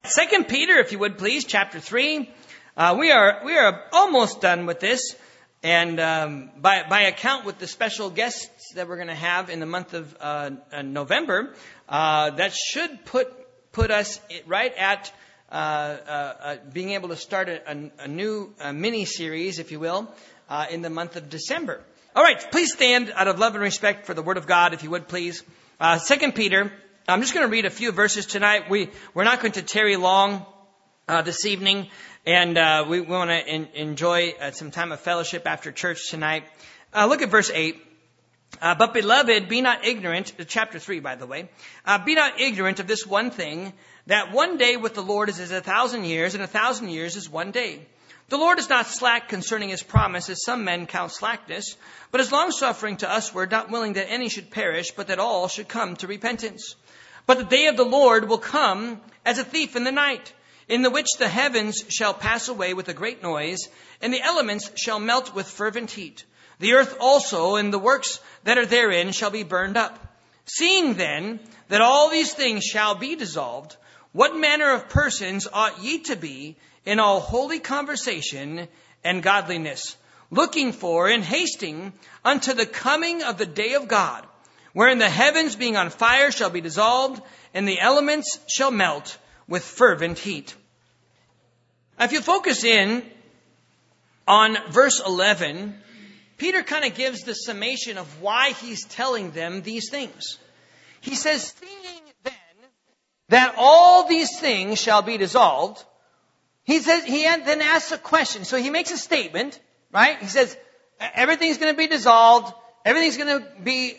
Second Peter, if you would please, chapter 3. We are almost done with this, and by account with the special guests that we're going to have in the month of November, that should put us right at being able to start a new mini series, if you will, in the month of December. All right, please stand out of love and respect for the Word of God, if you would please. Second Peter. I'm just going to read a few verses tonight. We're not going to tarry long this evening, and we want to enjoy some time of fellowship after church tonight. Look at verse 8. But beloved, be not ignorant, chapter 3, by the way, be not ignorant of this one thing, that one day with the Lord is as 1,000 years, and 1,000 years is one day. The Lord is not slack concerning his promise, as some men count slackness, but is longsuffering to usward, not willing that any should perish, but that all should come to repentance. But the day of the Lord will come as a thief in the night, in the which the heavens shall pass away with a great noise, and the elements shall melt with fervent heat. The earth also and the works that are therein shall be burned up. Seeing then that all these things shall be dissolved, what manner of persons ought ye to be in all holy conversation and godliness, looking for and hasting unto the coming of the day of God, wherein the heavens being on fire shall be dissolved, and the elements shall melt with fervent heat. If you focus in on verse 11, Peter kind of gives the summation of why he's telling them these things. He says, seeing then that all these things shall be dissolved, he then asks a question. So he makes a statement, right? He says, everything's going to be dissolved. Everything's going to be,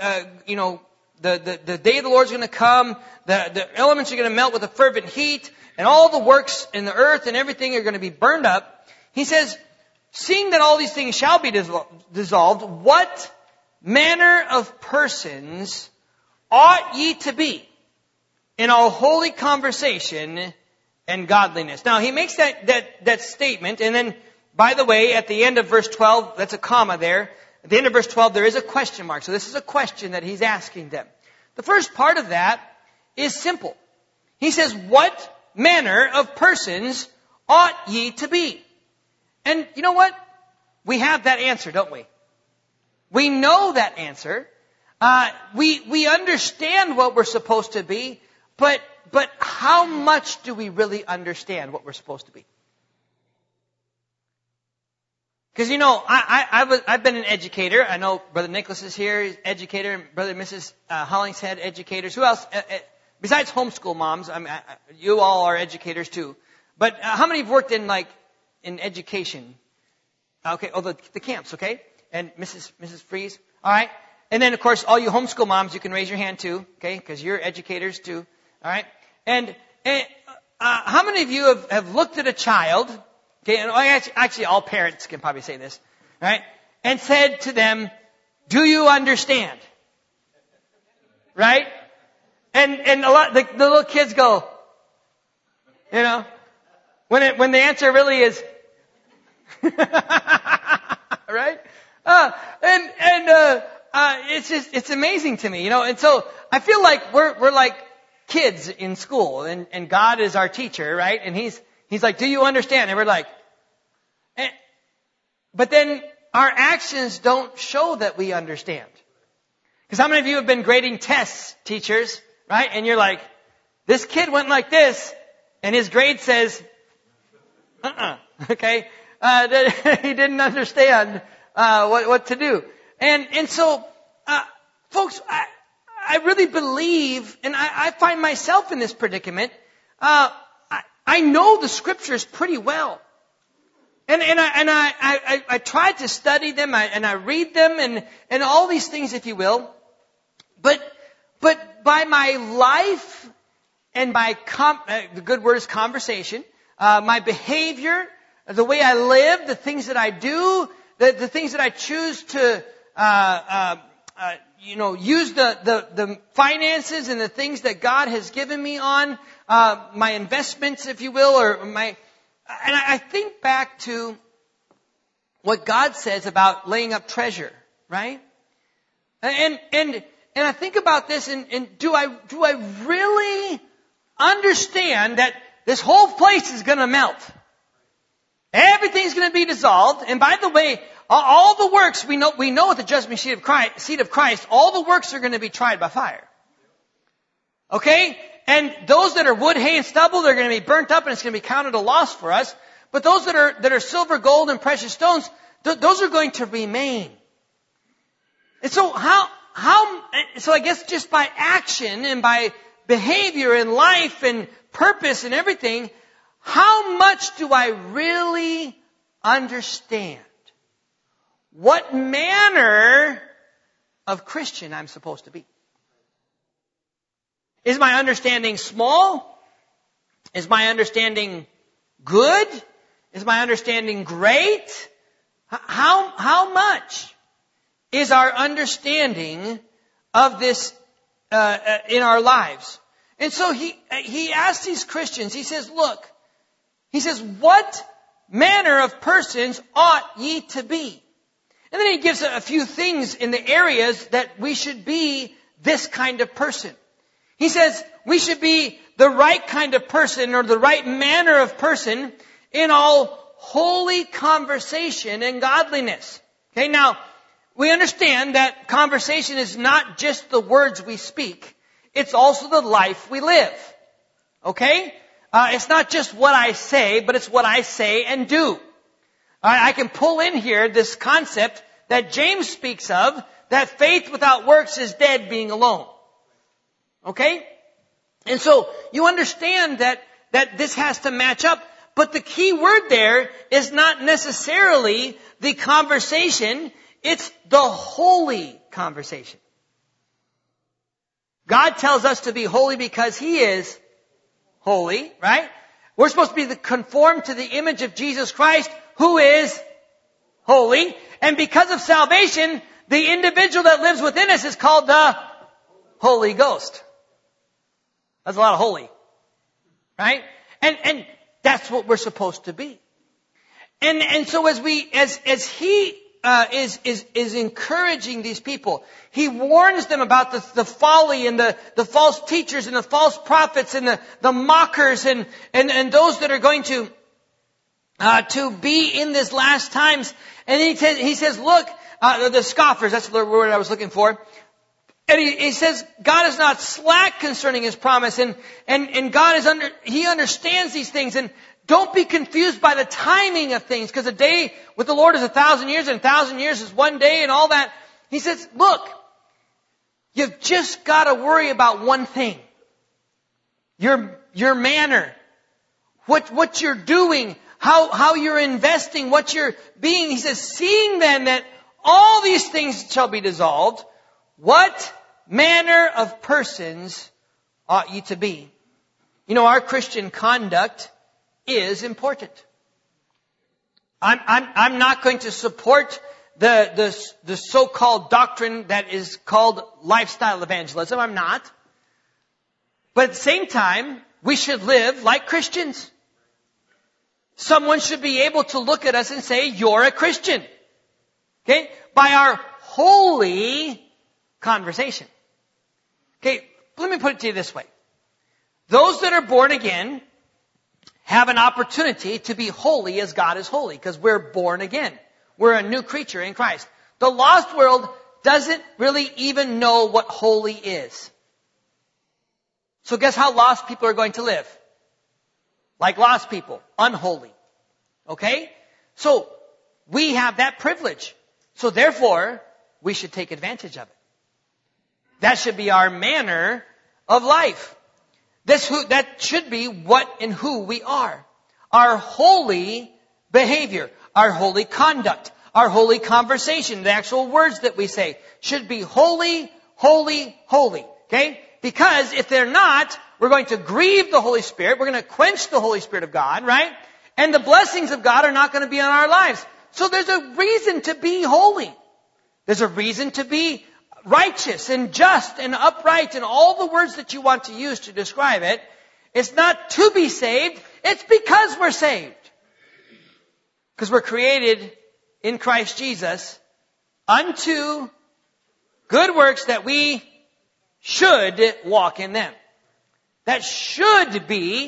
the day of the Lord's going to come. The elements are going to melt with a fervent heat, and all the works in the earth and everything are going to be burned up. He says, seeing that all these things shall be dissolved, what manner of persons ought ye to be in all holy conversation and godliness? Now, he makes that statement, and then, by the way, at the end of verse 12, that's a comma there. At the end of verse 12, there is a question mark. So this is a question that he's asking them. The first part of that is simple. He says, what manner of persons ought ye to be? And you know what? We have that answer, don't we? We know that answer. We understand what we're supposed to be, but how much do we really understand what we're supposed to be? Because, I've been an educator. I know Brother Nicholas is here, he's educator, and Brother and Mrs. Hollingshead, educators. Who else? Besides homeschool moms, you all are educators too. But how many have worked in education? Okay, the camps, okay? And Mrs. Freeze, all right? And then, of course, all you homeschool moms, you can raise your hand too, okay? Because you're educators too, all right? And how many of you have looked at a child? Okay, and actually all parents can probably say this, right? And said to them, do you understand? Right? And a lot, the little kids go, when the answer really is, right? It's amazing to me, and so I feel like we're like kids in school, and God is our teacher, right? And He's like, do you understand? And we're like, but then our actions don't show that we understand. Because how many of you have been grading tests, teachers, right? And you're like, this kid went like this, and his grade says, okay? He didn't understand what to do. And so, folks, I really believe, and I find myself in this predicament, I know the scriptures pretty well. And I try to study them, and I read them, and all these things, if you will. But by my life and by the good word is conversation, my behavior, the way I live, the things that I do, the things that I choose to use the finances and the things that God has given me on, my investments, if you will, and I think back to what God says about laying up treasure, right? And I think about this, and do I really understand that this whole place is going to melt. Everything's going to be dissolved. And by the way, all the works, we know at the judgment seat of Christ, all the works are going to be tried by fire. Okay? And those that are wood, hay, and stubble, they're going to be burnt up and it's going to be counted a loss for us. But those that are silver, gold, and precious stones, those are going to remain. And so so I guess just by action and by behavior and life and purpose and everything, how much do I really understand what manner of Christian I'm supposed to be? Is my understanding small? Is my understanding good? Is my understanding great? How much is our understanding of this in our lives? And so he asks these Christians, he says, look, he says, what manner of persons ought ye to be? And then he gives a few things in the areas that we should be this kind of person. He says we should be the right kind of person or the right manner of person in all holy conversation and godliness. Okay, now we understand that conversation is not just the words we speak. It's also the life we live. Okay? It's not just what I say, but it's what I say and do. I can pull in here this concept that James speaks of, that faith without works is dead, being alone. Okay? And so you understand that this has to match up. But the key word there is not necessarily the conversation. It's the holy conversation. God tells us to be holy because He is holy, right? We're supposed to be conformed to the image of Jesus Christ, who is holy. And because of salvation, the individual that lives within us is called the Holy Ghost. That's a lot of holy. Right? And that's what we're supposed to be. And so as he is encouraging these people, he warns them about the folly and the false teachers and the false prophets and the mockers and those that are going to be in this last times. And he says, look, the scoffers, that's the word I was looking for. And he says, God is not slack concerning His promise, and God He understands these things, and don't be confused by the timing of things, because a day with the Lord is 1,000 years, and 1,000 years is one day, and all that. He says, look, you've just got to worry about one thing. Your manner. What you're doing, how you're investing, what you're being. He says, seeing then that all these things shall be dissolved, what manner of persons ought ye to be? You know, our Christian conduct is important. I'm not going to support the so-called doctrine that is called lifestyle evangelism. I'm not. But at the same time, we should live like Christians. Someone should be able to look at us and say, you're a Christian. Okay? By our holy conversation. Okay, let me put it to you this way. Those that are born again have an opportunity to be holy as God is holy, because we're born again. We're a new creature in Christ. The lost world doesn't really even know what holy is. So guess how lost people are going to live? Like lost people, unholy. Okay? So we have that privilege. So therefore, we should take advantage of it. That should be our manner of life. That should be what and who we are. Our holy behavior, our holy conduct, our holy conversation, the actual words that we say should be holy, holy, holy. Okay? Because if they're not, we're going to grieve the Holy Spirit. We're going to quench the Holy Spirit of God, right? And the blessings of God are not going to be on our lives. So there's a reason to be holy. There's a reason to be righteous and just and upright and all the words that you want to use to describe it. It's not to be saved. It's because we're saved. Because we're created in Christ Jesus unto good works that we should walk in them. That should be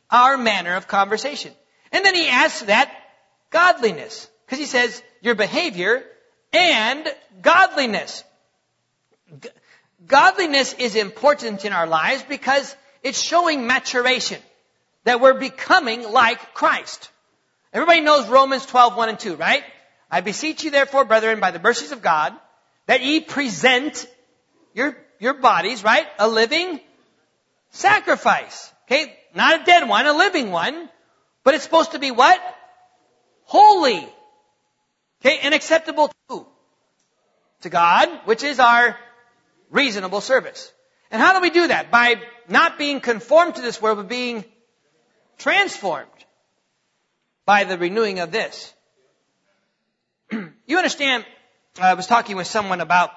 our manner of conversation. And then he adds to that godliness. Because he says your behavior and godliness. Godliness is important in our lives because it's showing maturation. That we're becoming like Christ. Everybody knows Romans 12:1 and 2, right? I beseech you therefore, brethren, by the mercies of God, that ye present your bodies, right? A living sacrifice. Okay? Not a dead one, a living one. But it's supposed to be what? Holy. Okay? And acceptable to who? To God, which is our reasonable service. And how do we do that? By not being conformed to this world, but being transformed by the renewing of this. You understand, I was talking with someone about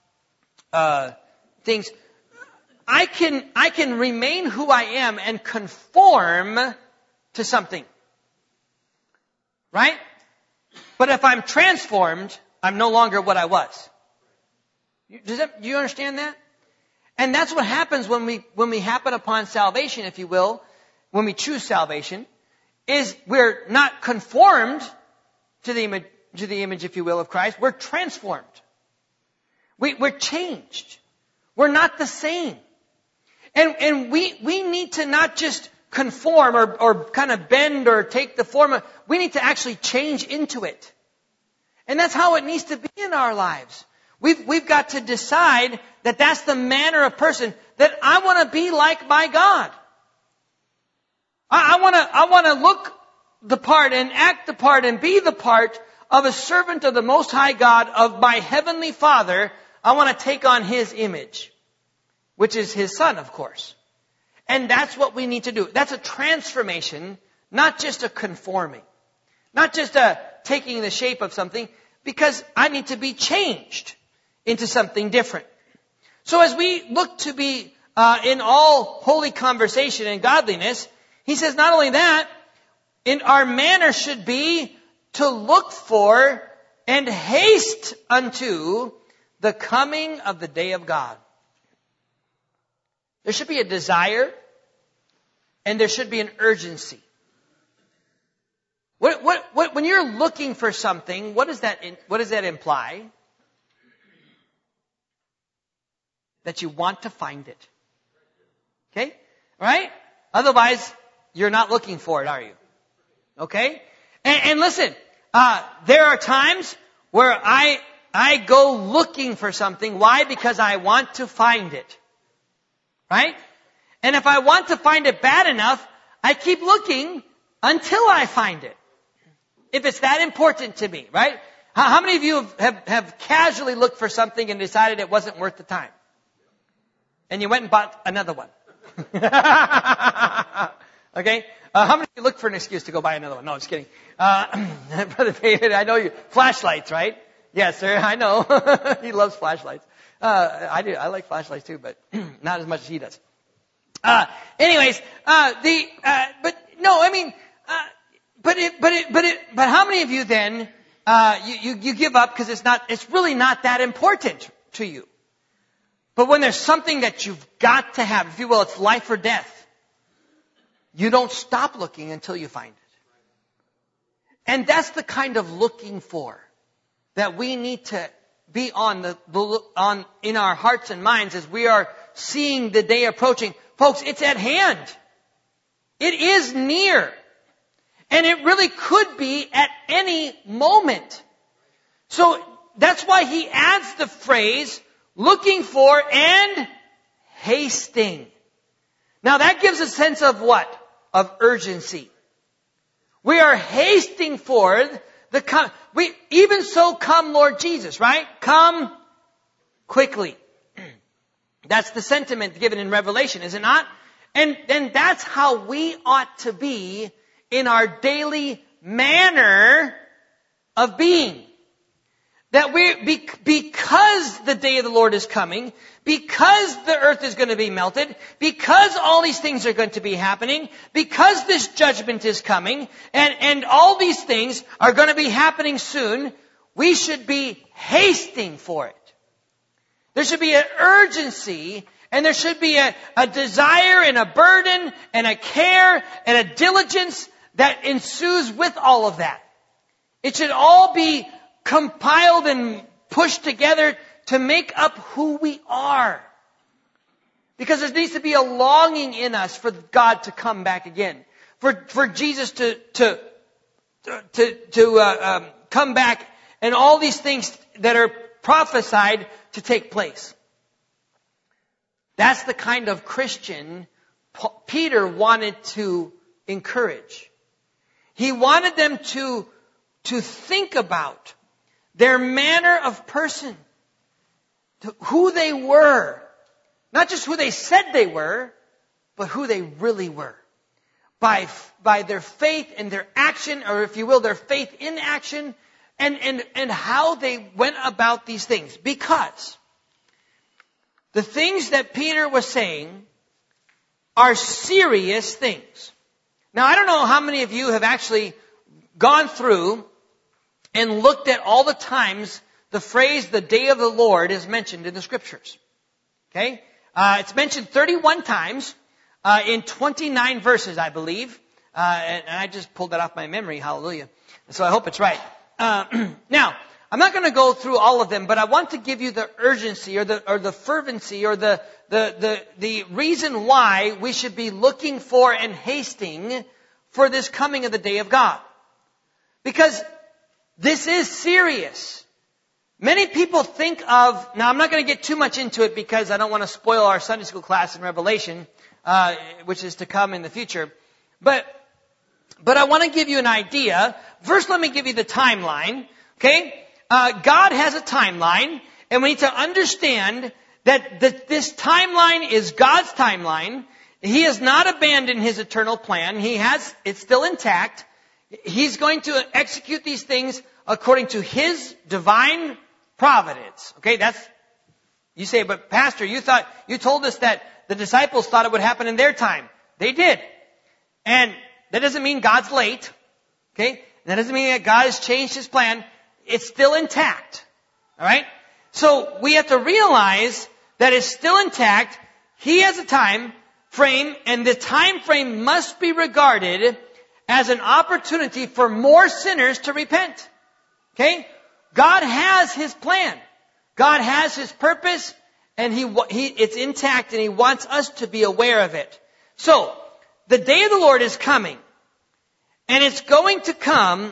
things. I can remain who I am and conform to something. Right? But if I'm transformed, I'm no longer what I was. Do you understand that? And that's what happens when we happen upon salvation, if you will, when we choose salvation, is we're not conformed to the image, if you will, of Christ. We're transformed. We're changed. We're not the same. And we need to not just conform or kind of bend or take the form of, we need to actually change into it. And that's how it needs to be in our lives. We've got to decide that that's the manner of person that I want to be like my God. I want to look the part and act the part and be the part of a servant of the Most High God, of my Heavenly Father. I want to take on His image, which is His Son, of course. And that's what we need to do. That's a transformation, not just a conforming. Not just a taking the shape of something, because I need to be changed into something different. So as we look to be in all holy conversation and godliness, he says not only that, in our manner should be to look for and haste unto the coming of the day of God. There should be a desire and there should be an urgency. When you're looking for something, what does that imply? That you want to find it. Okay? Right? Otherwise, you're not looking for it, are you? Okay? And listen, there are times where I go looking for something. Why? Because I want to find it. Right? And if I want to find it bad enough, I keep looking until I find it. If it's that important to me, right? How many of you have casually looked for something and decided it wasn't worth the time? And you went and bought another one. Okay? How many of you look for an excuse to go buy another one? No, I'm just kidding. Brother David, I know you. Flashlights, right? Yes, sir, I know. He loves flashlights. I do. I like flashlights too, but not as much as he does. But how many of you then, you give up because it's really not that important to you. But when there's something that you've got to have, if you will, it's life or death, you don't stop looking until you find it. And that's the kind of looking for that we need to be on in our hearts and minds as we are seeing the day approaching. Folks, it's at hand. It is near. And it really could be at any moment. So that's why he adds the phrase, looking for and hasting. Now that gives a sense of what? Of urgency. We are hasting forth even so come Lord Jesus, right? Come quickly. That's the sentiment given in Revelation, is it not? And that's how we ought to be in our daily manner of being. That because the day of the Lord is coming, because the earth is going to be melted, because all these things are going to be happening, because this judgment is coming, and all these things are going to be happening soon, we should be hasting for it. There should be an urgency And there should be a desire and a burden and a care and a diligence that ensues with all of that. It should all be compiled and pushed together to make up who we are. Because there needs to be a longing in us for God to come back again. For Jesus to come back, and all these things that are prophesied to take place. That's the kind of Christian Peter wanted to encourage. He wanted them to think about their manner of person, who they were. Not just who they said they were, but who they really were. By their faith and their action, or if you will, their faith in action, and how they went about these things. Because the things that Peter was saying are serious things. Now, I don't know how many of you have actually gone through and looked at all the times the phrase, the day of the Lord, is mentioned in the Scriptures. Okay? It's mentioned 31 times in 29 verses, I believe. And I just pulled that off my memory. Hallelujah. So I hope it's right. Now, I'm not going to go through all of them, but I want to give you the urgency or the fervency or the reason why we should be looking for and hasting for this coming of the day of God. Because this is serious. Many people think of, now I'm not going to get too much into it because I don't want to spoil our Sunday school class in Revelation, which is to come in the future. But I want to give you an idea. First, let me give you the timeline. Okay? God has a timeline, and we need to understand that this timeline is God's timeline. He has not abandoned His eternal plan. It's still intact. He's going to execute these things according to His divine providence. Okay, you say, but Pastor, you told us that the disciples thought it would happen in their time. They did. And that doesn't mean God's late. Okay? That doesn't mean that God has changed His plan. It's still intact. Alright? So we have to realize that it's still intact. He has a time frame, and the time frame must be regarded as an opportunity for more sinners to repent. Okay? God has His plan. God has His purpose, and it's intact, and He wants us to be aware of it. So, the day of the Lord is coming. And it's going to come,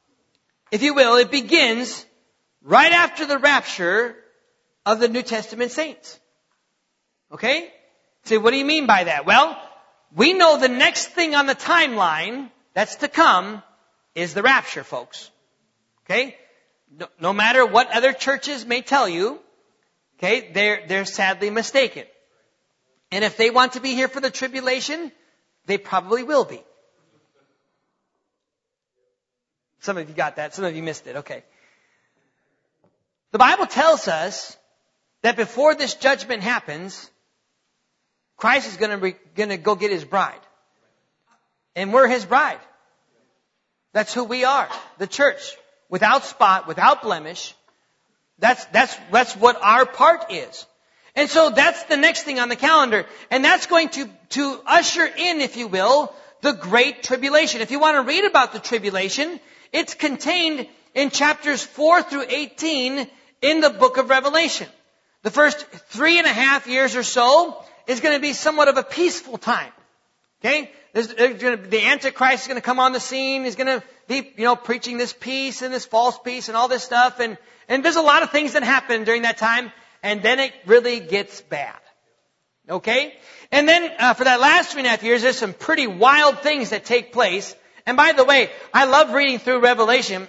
if you will, it begins right after the rapture of the New Testament saints. Okay? Say, what do you mean by that? Well, we know the next thing on the timeline that's to come is the rapture, folks. Okay? No matter what other churches may tell you, okay, they're sadly mistaken. And if they want to be here for the tribulation, they probably will be. Some of you got that. Some of you missed it. Okay. The Bible tells us that before this judgment happens, Christ is going to go get His bride. And we're His bride. That's who we are. The church. Without spot, without blemish. That's what our part is. And so that's the next thing on the calendar. And that's going to usher in, if you will, the Great Tribulation. If you want to read about the tribulation, it's contained in chapters 4 through 18 in the book of Revelation. The first 3.5 years or so is going to be somewhat of a peaceful time. Okay? The Antichrist is going to come on the scene. He's going to be, preaching this peace and this false peace and all this stuff. And there's a lot of things that happen during that time. And then it really gets bad. Okay? And then for that last 3.5 years, there's some pretty wild things that take place. And by the way, I love reading through Revelation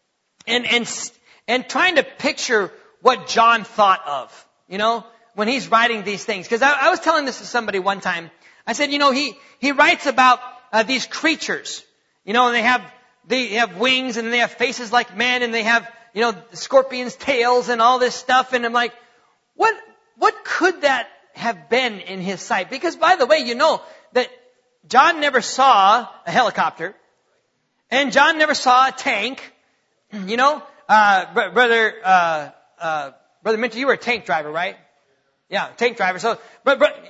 and trying to picture what John thought of, when he's writing these things. Because I was telling this to somebody one time. I said, he writes about these creatures, and they have wings and they have faces like men and they have, scorpions' tails and all this stuff. And I'm like, what could that have been in his sight? Because by the way, that John never saw a helicopter and John never saw a tank. Brother Minter, you were a tank driver, right? Yeah, tank driver. So, but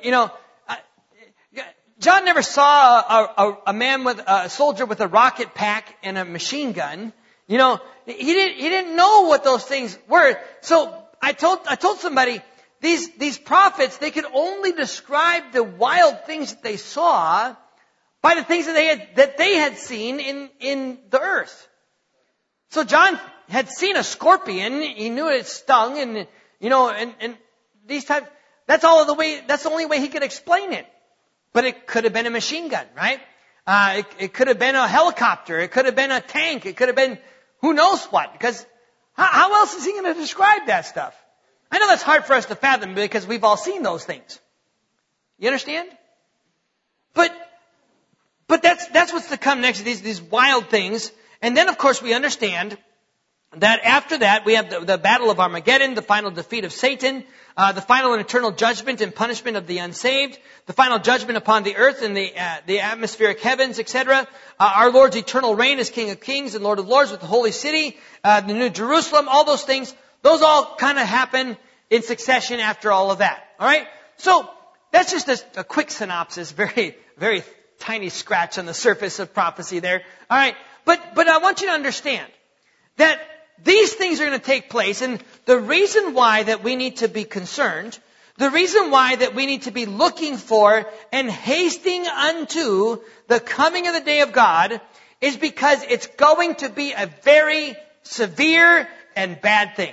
John never saw a man with a soldier with a rocket pack and a machine gun. He didn't know what those things were. So I told somebody, these prophets, they could only describe the wild things that they saw by the things that they had seen in the earth. So John had seen a scorpion. He knew it stung, and these types. That's the only way he could explain it. But it could have been a machine gun, right? It could have been a helicopter. It could have been a tank. It could have been who knows what. Because how else is he going to describe that stuff? I know that's hard for us to fathom because we've all seen those things. You understand? But that's what's to come next, these wild things. And then, of course, we understand that after that, we have the battle of Armageddon, the final defeat of Satan, the final and eternal judgment and punishment of the unsaved, the final judgment upon the earth and the atmospheric heavens, etc. Our Lord's eternal reign as King of Kings and Lord of Lords with the holy city, the New Jerusalem, all those things. Those all kind of happen in succession after all of that. All right? So that's just a quick synopsis, very, very tiny scratch on the surface of prophecy there. All right? But I want you to understand that these things are going to take place, and the reason why that we need to be concerned, the reason why that we need to be looking for and hasting unto the coming of the day of God is because it's going to be a very severe and bad thing.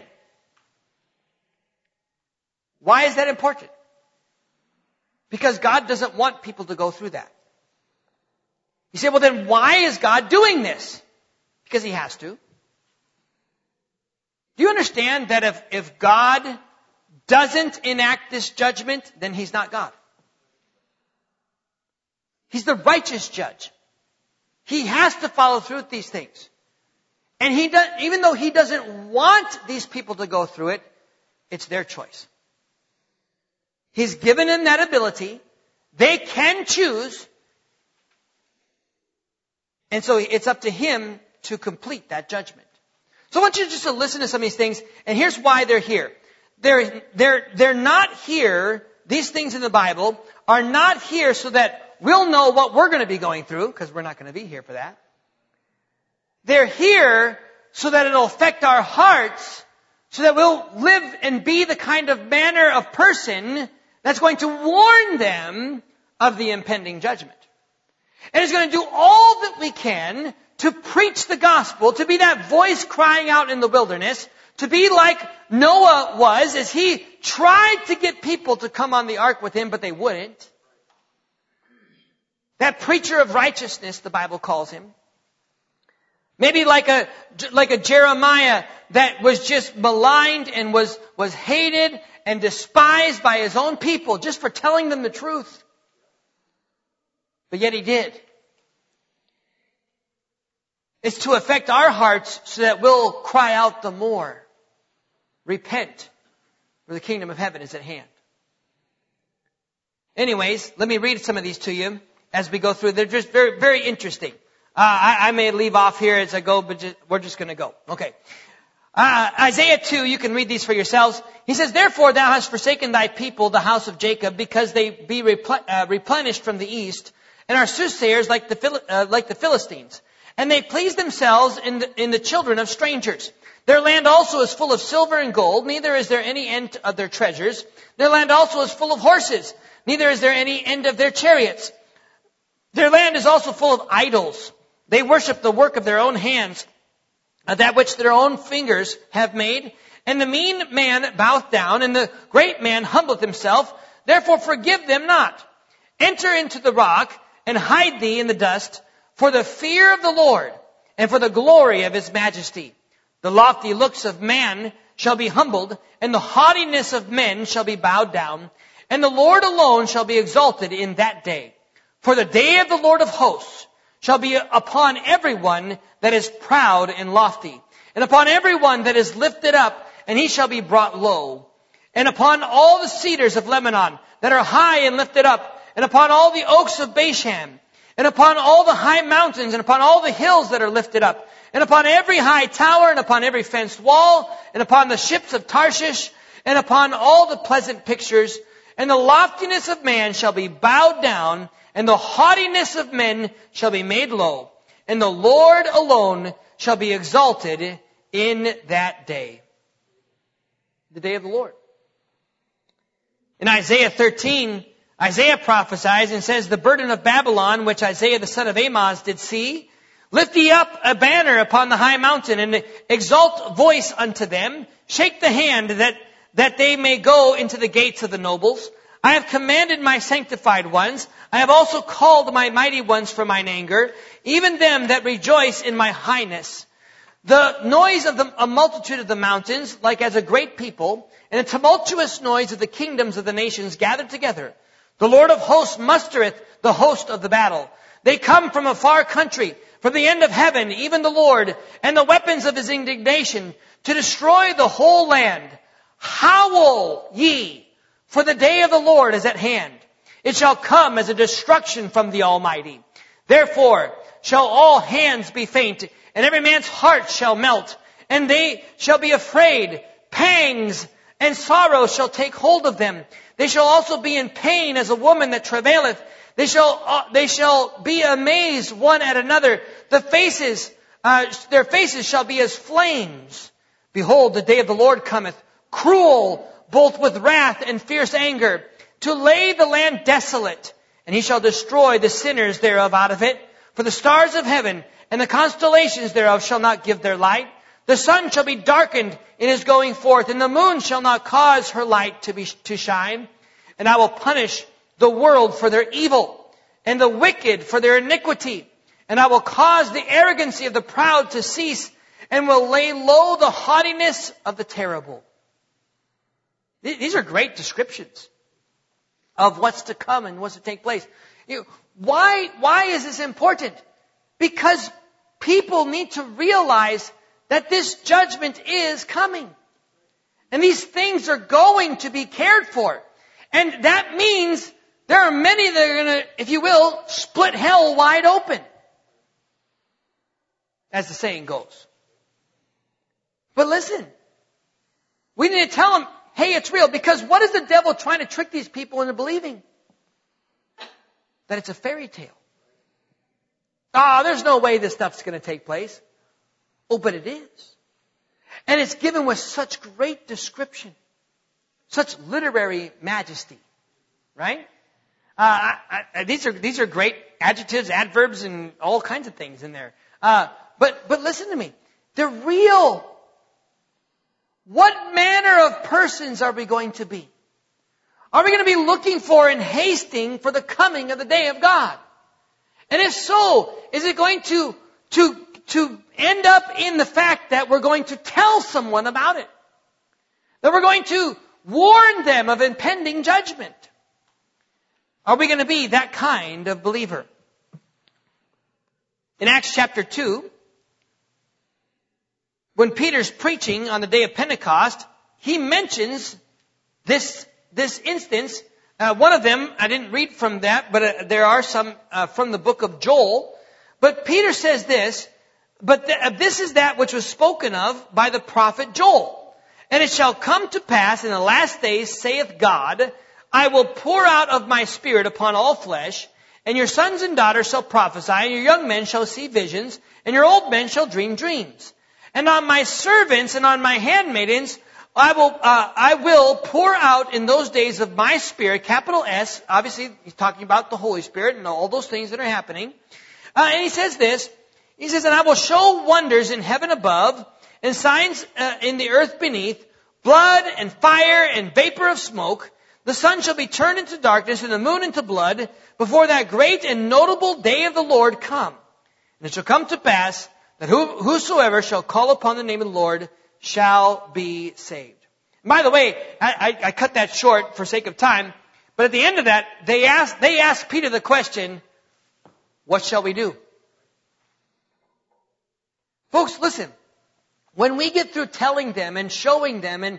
Why is that important? Because God doesn't want people to go through that. You say, well then why is God doing this? Because He has to. Do you understand that if God doesn't enact this judgment, then He's not God? He's the righteous judge. He has to follow through with these things. And even though He doesn't want these people to go through it, it's their choice. He's given them that ability. They can choose. And so it's up to Him to complete that judgment. So I want you just to listen to some of these things, and here's why they're here. They're not here, these things in the Bible are not here so that we'll know what we're going to be going through, because we're not going to be here for that. They're here so that it'll affect our hearts, so that we'll live and be the kind of manner of person that's going to warn them of the impending judgment. And it's going to do all that we can to preach the gospel, to be that voice crying out in the wilderness, to be like Noah was as he tried to get people to come on the ark with him, but they wouldn't. That preacher of righteousness, the Bible calls him. Maybe like a Jeremiah that was just maligned and was hated and despised by his own people just for telling them the truth. But yet he did. It's to affect our hearts so that we'll cry out the more. Repent, for the kingdom of heaven is at hand. Anyways, let me read some of these to you as we go through. They're just very, very interesting. I may leave off here as I go, but we're just going to go. Okay. Isaiah 2, you can read these for yourselves. He says, "Therefore thou hast forsaken thy people, the house of Jacob, because they be replenished from the east, and are soothsayers like the Philistines. And they please themselves in the children of strangers. Their land also is full of silver and gold, neither is there any end of their treasures. Their land also is full of horses, neither is there any end of their chariots. Their land is also full of idols. They worship the work of their own hands, that which their own fingers have made. And the mean man boweth down, and the great man humbleth himself. Therefore forgive them not. Enter into the rock, and hide thee in the dust, for the fear of the Lord, and for the glory of His majesty. The lofty looks of man shall be humbled, and the haughtiness of men shall be bowed down, and the Lord alone shall be exalted in that day. For the day of the Lord of hosts shall be upon everyone that is proud and lofty, and upon everyone that is lifted up, and he shall be brought low. And upon all the cedars of Lebanon that are high and lifted up, and upon all the oaks of Bashan, and upon all the high mountains, and upon all the hills that are lifted up, and upon every high tower, and upon every fenced wall, and upon the ships of Tarshish, and upon all the pleasant pictures, and the loftiness of man shall be bowed down, and the haughtiness of men shall be made low, and the Lord alone shall be exalted in that day. The day of the Lord. In Isaiah 13, Isaiah prophesies and says, the burden of Babylon, which Isaiah the son of Amoz did see, lift ye up a banner upon the high mountain, and exalt voice unto them. Shake the hand that they may go into the gates of the nobles. I have commanded my sanctified ones. I have also called my mighty ones for mine anger, even them that rejoice in my highness. The noise of a multitude of the mountains, like as a great people, and a tumultuous noise of the kingdoms of the nations gathered together. The Lord of hosts mustereth the host of the battle. They come from a far country, from the end of heaven, even the Lord, and the weapons of his indignation, to destroy the whole land. Howl ye, for the day of the Lord is at hand. It shall come as a destruction from the Almighty. Therefore shall all hands be faint, and every man's heart shall melt, and they shall be afraid. Pangs and sorrow shall take hold of them. They shall also be in pain as a woman that travaileth. They shall be amazed one at another. Their faces shall be as flames. Behold, the day of the Lord cometh, cruel, both with wrath and fierce anger, to lay the land desolate. And he shall destroy the sinners thereof out of it. For the stars of heaven and the constellations thereof shall not give their light. The sun shall be darkened in his going forth, and the moon shall not cause her light to shine. And I will punish the world for their evil, and the wicked for their iniquity. And I will cause the arrogancy of the proud to cease, and will lay low the haughtiness of the terrible. These are great descriptions of what's to come and what's to take place. Why is this important? Because people need to realize that this judgment is coming. And these things are going to be cared for. And that means there are many that are going to, if you will, split hell wide open. As the saying goes. But listen, we need to tell them, hey, it's real. Because what is the devil trying to trick these people into believing? That it's a fairy tale. There's no way this stuff's going to take place. Oh, but it is. And it's given with such great description. Such literary majesty. Right? These are great adjectives, adverbs, and all kinds of things in there. But listen to me. They're real. What manner of persons are we going to be? Are we going to be looking for and hasting for the coming of the day of God? And if so, is it going to end up in the fact that we're going to tell someone about it? That we're going to warn them of impending judgment? Are we going to be that kind of believer? In Acts chapter 2, when Peter's preaching on the day of Pentecost, he mentions this instance. One of them, I didn't read from that, but there are some from the book of Joel. But Peter says this, but this is that which was spoken of by the prophet Joel. And it shall come to pass in the last days, saith God, I will pour out of my spirit upon all flesh, and your sons and daughters shall prophesy, and your young men shall see visions, and your old men shall dream dreams. And on my servants and on my handmaidens, I will pour out in those days of my Spirit, capital S, obviously he's talking about the Holy Spirit and all those things that are happening. And he says this, he says, and I will show wonders in heaven above, and signs in the earth beneath, blood and fire and vapor of smoke. The sun shall be turned into darkness and the moon into blood before that great and notable day of the Lord come. And it shall come to pass that whosoever shall call upon the name of the Lord shall be saved. And by the way, I cut that short for sake of time, but at the end of that, they asked Peter the question, what shall we do? Folks, listen, when we get through telling them and showing them and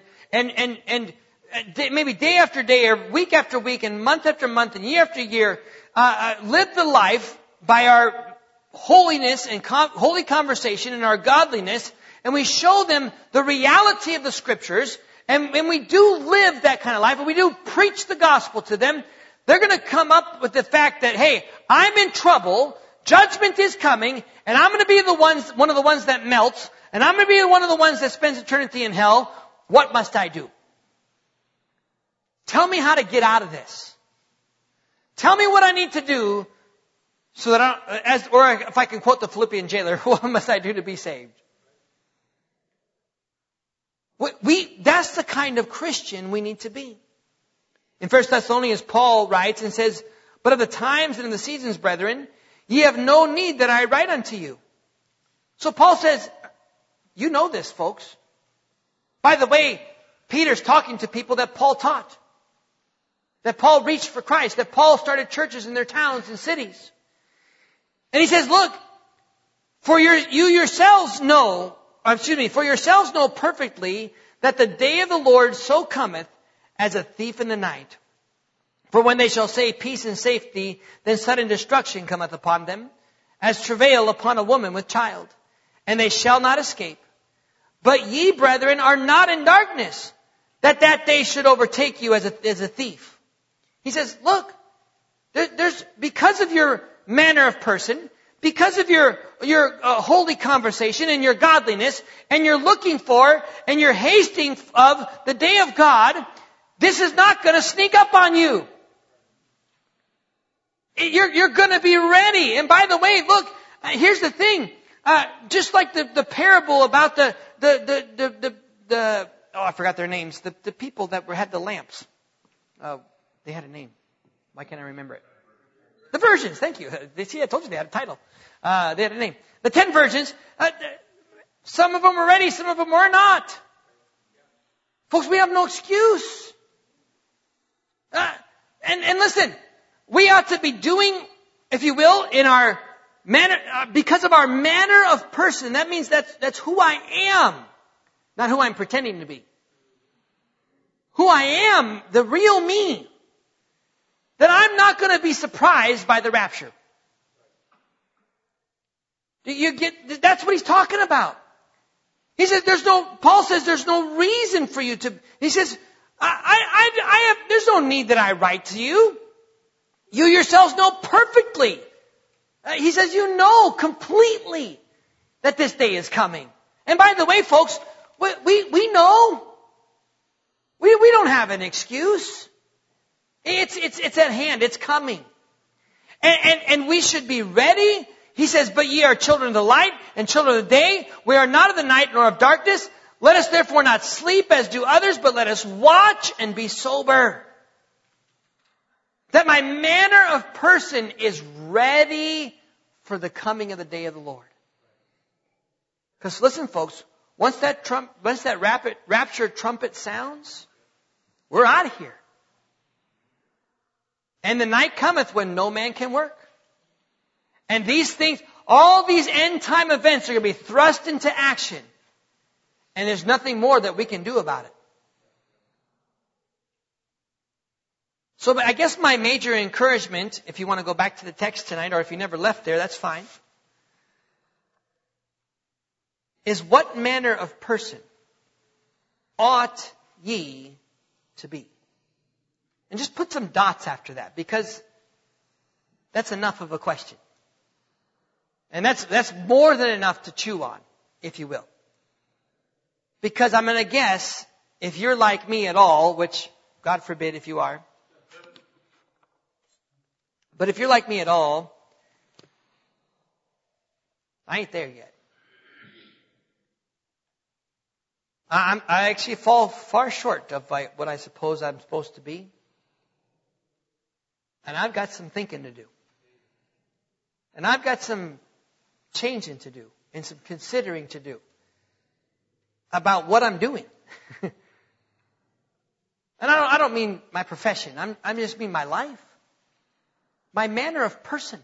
maybe day after day or week after week and month after month and year after year, live the life by our holiness and holy conversation and our godliness, and we show them the reality of the Scriptures, and we do live that kind of life, and we do preach the gospel to them, they're going to come up with the fact that, hey, I'm in trouble, judgment is coming, and I'm going to be one of the ones that melts, and I'm going to be one of the ones that spends eternity in hell. What must I do? Tell me how to get out of this. Tell me what I need to do so that or if I can quote the Philippian jailer, what must I do to be saved? That's the kind of Christian we need to be. In 1 Thessalonians, Paul writes and says, but of the times and of the seasons, brethren, ye have no need that I write unto you. So Paul says, you know this, folks. By the way, Peter's talking to people that Paul taught. That Paul reached for Christ. That Paul started churches in their towns and cities. And he says, look, for yourselves know perfectly that the day of the Lord so cometh as a thief in the night. For when they shall say peace and safety, then sudden destruction cometh upon them, as travail upon a woman with child. And they shall not escape. But ye, brethren, are not in darkness, that day should overtake you as a thief. He says, look, there's because of your manner of person, because of your holy conversation and your godliness, and you're looking for and you're hasting of the day of God, this is not going to sneak up on you. You're going to be ready. And by the way, look, here's the thing. Just like the parable about I forgot their names. The people that had the lamps. They had a name. Why can't I remember it? The virgins. Thank you. See, I told you they had a title. They had a name. The 10 virgins. Some of them are ready. Some of them are not. Folks, we have no excuse. And listen, we ought to be doing, if you will, in our manner, because of our manner of person. That means that's who I am, not who I'm pretending to be. Who I am, the real me. That I'm not going to be surprised by the rapture. That's what he's talking about. He says Paul says there's no reason for you to, he says, there's no need that I write to you. You yourselves know perfectly. He says you know completely that this day is coming. And by the way, folks, we know. We don't have an excuse. It's at hand. It's coming. And we should be ready. He says, but ye are children of the light and children of the day. We are not of the night nor of darkness. Let us therefore not sleep as do others, but let us watch and be sober. That my manner of person is ready for the coming of the day of the Lord. Because listen, folks, once that rapture trumpet sounds, we're out of here. And the night cometh when no man can work. And these things, all these end time events are going to be thrust into action. And there's nothing more that we can do about it. So I guess my major encouragement, if you want to go back to the text tonight, or if you never left there, that's fine, is what manner of person ought ye to be? And just put some dots after that, because that's enough of a question. And that's more than enough to chew on, if you will. Because I'm going to guess, if you're like me at all, which God forbid if you are, but if you're like me at all, I ain't there yet. I actually fall far short of what I suppose I'm supposed to be. And I've got some thinking to do. And I've got some changing to do and some considering to do about what I'm doing. And I don't mean my profession. I just mean my life. My manner of person.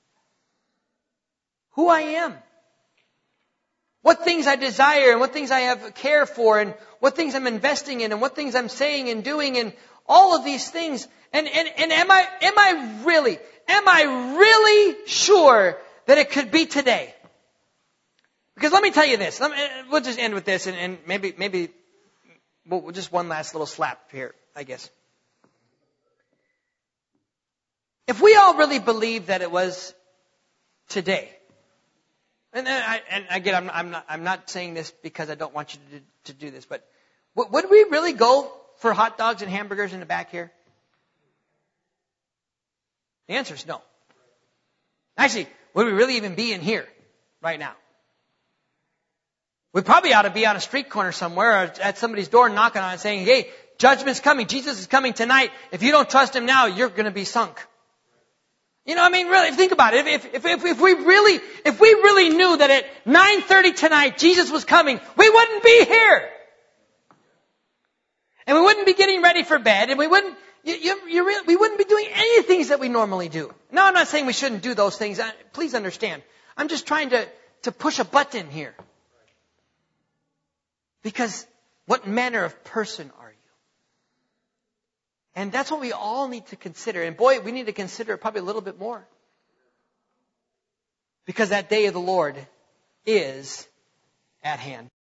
Who I am. What things I desire and what things I have care for and what things I'm investing in and what things I'm saying and doing and all of these things. And am I really sure that it could be today? Because let me tell you this. We'll just end with this and maybe well, just one last little slap here, I guess. If we all really believe that it was today, and again, I'm not saying this because I don't want you to do this, but would we really go for hot dogs and hamburgers in the back here? The answer is no. Actually, would we really even be in here right now? We probably ought to be on a street corner somewhere or at somebody's door knocking on it saying, hey, judgment's coming. Jesus is coming tonight. If you don't trust him now, you're going to be sunk. You know, I mean, really, think about it. If we really knew that at 9:30 tonight Jesus was coming, we wouldn't be here. And we wouldn't be getting ready for bed, and we wouldn't be doing any things that we normally do. Now, I'm not saying we shouldn't do those things. Please understand. I'm just trying to push a button here. Because what manner of person are you? And that's what we all need to consider. And boy, we need to consider it probably a little bit more. Because that day of the Lord is at hand.